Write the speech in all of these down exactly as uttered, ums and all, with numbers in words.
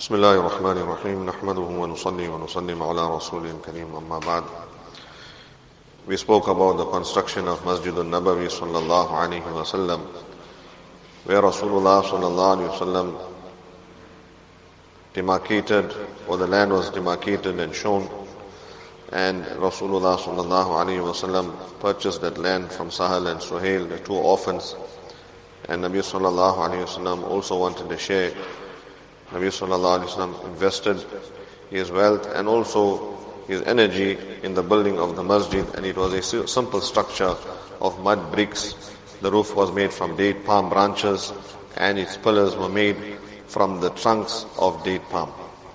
بسم الله الرحمن الرحيم نحمده ونصلي ونسلم على رسول الكريم أما بعد. We spoke about the construction of Masjid al-Nabawi sallallahu alayhi wa sallam, where Rasulullah sallallahu alayhi wa sallam demarcated, or the land was demarcated and shown, and Rasulullah sallallahu alayhi wa sallam purchased that land from Sahal and Suhail, the two orphans, and Nabi sallallahu alayhi wa sallam also wanted a share. Nabi sallallahu alayhi wa sallam invested his wealth and also his energy in the building of the masjid, and it was a simple structure of mud bricks. The roof was made from date palm branches and its pillars were made from the trunks of date palm.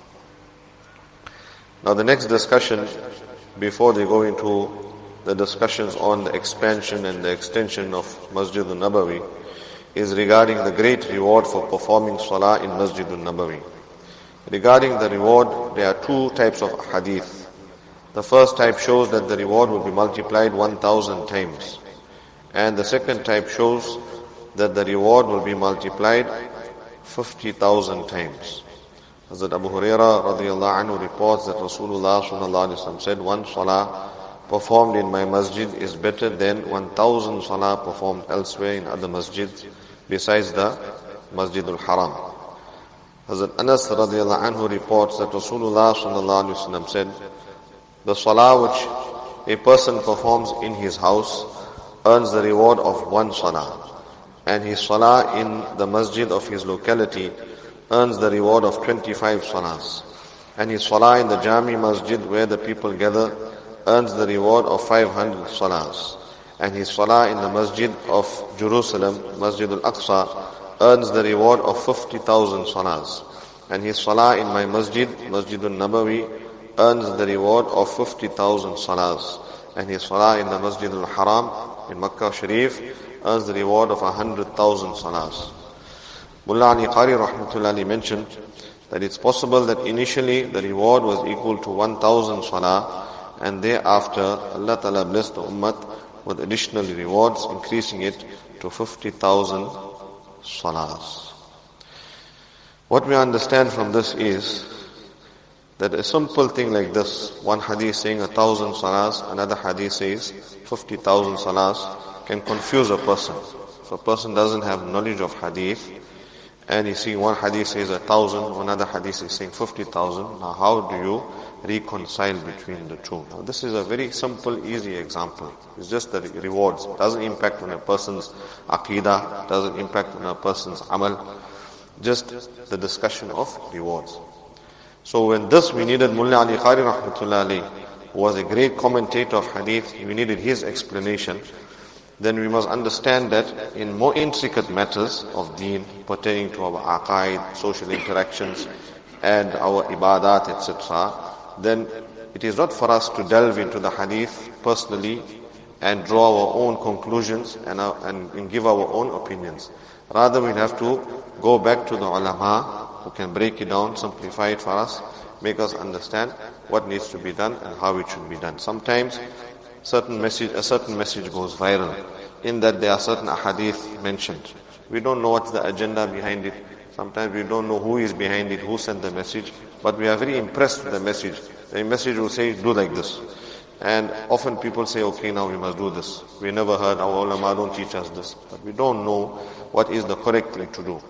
Now the next discussion, before they go into the discussions on the expansion and the extension of Masjid al-Nabawi, is regarding the great reward for performing salah in Masjid al-Nabawi. Regarding the reward, there are two types of hadith. The first type shows that the reward will be multiplied one thousand times. And the second type shows that the reward will be multiplied fifty thousand times. Hazrat Abu Hurairah radiallahu anhu reports that Rasulullah sallallahu alaihi wasallam said, one salah performed in my masjid is better than one thousand salah performed elsewhere in other masjids besides the Masjid al-Haram. Hazrat Anas radiallahu anhu reports that Rasulullah sallallahu alaihi wasallam said, the salah which a person performs in his house earns the reward of one salah, and his salah in the masjid of his locality earns the reward of twenty-five salahs, and his salah in the Jami masjid where the people gather earns the reward of five hundred salahs, and his salah in the masjid of Jerusalem, Masjid al-Aqsa, earns the reward of fifty thousand salahs, and his salah in my masjid, Masjid al-Nabawi, earns the reward of fifty thousand salahs, and his salah in the Masjid al-Haram in Makkah Sharif earns the reward of one hundred thousand salahs. Mullah Ali Qari rahmatullahi mentioned that it's possible that initially the reward was equal to one thousand salah, and thereafter Allah Ta'ala blessed the ummah with additional rewards, increasing it to fifty thousand salahs. What we understand from this is that a simple thing like this, one hadith saying a thousand salahs, another hadith says fifty thousand salahs, can confuse a person. If a person doesn't have knowledge of hadith, and you see one hadith says a thousand, another hadith is saying fifty thousand, now how do you reconcile between the two? Now this is a very simple, easy example. It's just the rewards. It doesn't impact on a person's aqidah, doesn't impact on a person's amal, just the discussion of rewards. So when this we needed Mullah Ali Qari rahmatullah alayhi, who was a great commentator of hadith, we needed his explanation. Then we must understand that in more intricate matters of deen pertaining to our aqaid, social interactions, and our ibadat, et cetera, then it is not for us to delve into the hadith personally and draw our own conclusions and, our, and, and give our own opinions. Rather, we have to go back to the ulama who can break it down, simplify it for us, make us understand what needs to be done and how it should be done. Sometimes certain message, a certain message goes viral in that there are certain ahadith mentioned. We don't know what's the agenda behind it. Sometimes we don't know who is behind it, who sent the message, but we are very impressed with the message. The message will say, do like this. And often people say, okay, now we must do this. We never heard, our ulama don't teach us this. But we don't know what is the correct thing to do.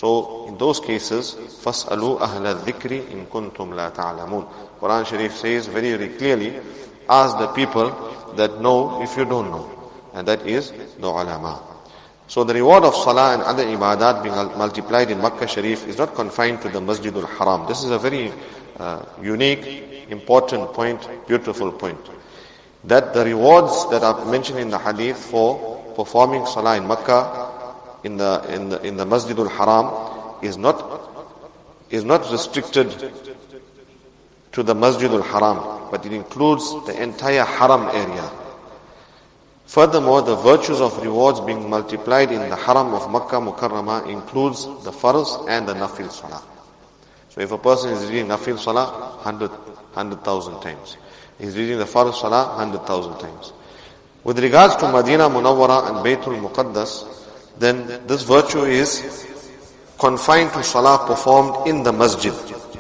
So in those cases, فَاسْأَلُوا أَهْلَ الذِّكْرِ إِن كُنْتُمْ لَا تَعْلَمُونَ. Quran Sharif says very, very clearly, ask the people that know if you don't know. And that is the ulama. So the reward of salah and other ibadat being multiplied in Makkah Sharif is not confined to the Masjid al-Haram. This is a very uh, unique, important point, beautiful point. That the rewards that are mentioned in the hadith for performing salah in Makkah, in the in the in the Masjid al-Haram, is not is not restricted to the Masjid al-Haram, but it includes the entire Haram area. Furthermore, the virtues of rewards being multiplied in the Haram of Makkah Mukarramah includes the Farz and the Nafil Salah. So if a person is reading Nafil Salah, hundred, hundred thousand times. He's reading the Farz Salah, hundred thousand times. With regards to Madinah Munawwara and Baytul Muqaddas, then this virtue is confined to salah performed in the masjid.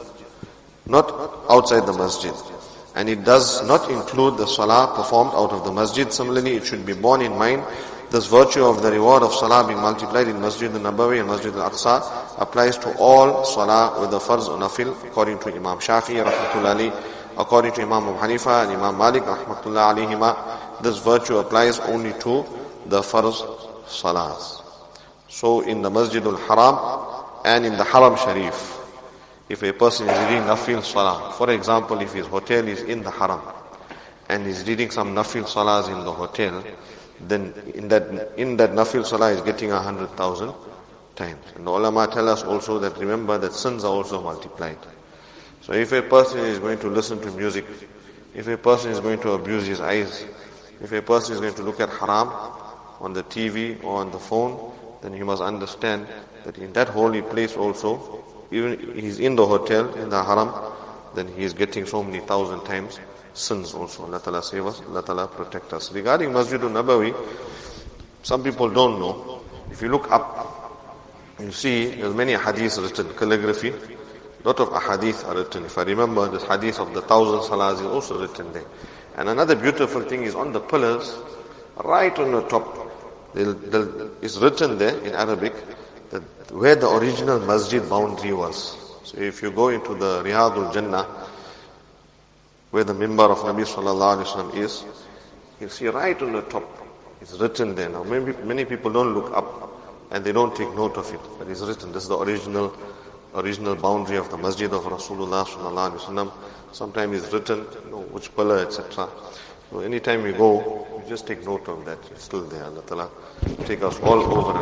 not outside the masjid. And it does not include the salah performed out of the masjid. Similarly, it should be borne in mind this virtue of the reward of salah being multiplied in Masjid al-Nabawi and Masjid al-Aqsa applies to all salah with the farz or nafil, according to Imam Shafi'i rahmatullahi alayhi, according to Imam Abu Hanifa and Imam Malik rahmatullahi alayhima. This virtue applies only to the farz salahs. So in the Masjid al-Haram and in the Haram Sharif, if a person is reading nafil salah, for example, if his hotel is in the Haram and he's reading some nafil salahs in the hotel, then in that in that nafil salah is getting a hundred thousand times. And the ulama tell us also that remember that sins are also multiplied. So if a person is going to listen to music, if a person is going to abuse his eyes, if a person is going to look at haram on the T V or on the phone, then he must understand that in that holy place also, even he's in the hotel, in the haram, then he is getting so many thousand times sins also. Allah Ta'ala save us, Allah Ta'ala protect us. Regarding Masjid al-Nabawi, some people don't know. If you look up, you see there's many hadiths written, calligraphy. A lot of ahadith are written. If I remember, this hadith of the thousand salahs is also written there. And another beautiful thing is on the pillars, right on the top, they'll, they'll, it's written there in Arabic that where the original masjid boundary was. So if you go into the Riyadul Jannah, where the mimbar of Nabi Sallallahu Alaihi Wasallam is, you'll see right on the top, it's written there. Now maybe many people don't look up and they don't take note of it, but it's written. This is the original original boundary of the masjid of Rasulullah Sallallahu Alaihi Wasallam. Sometimes it's written, you know, which pillar, et cetera. So anytime we go, we just take note of that. It's still there. Allah Ta'ala take us all over.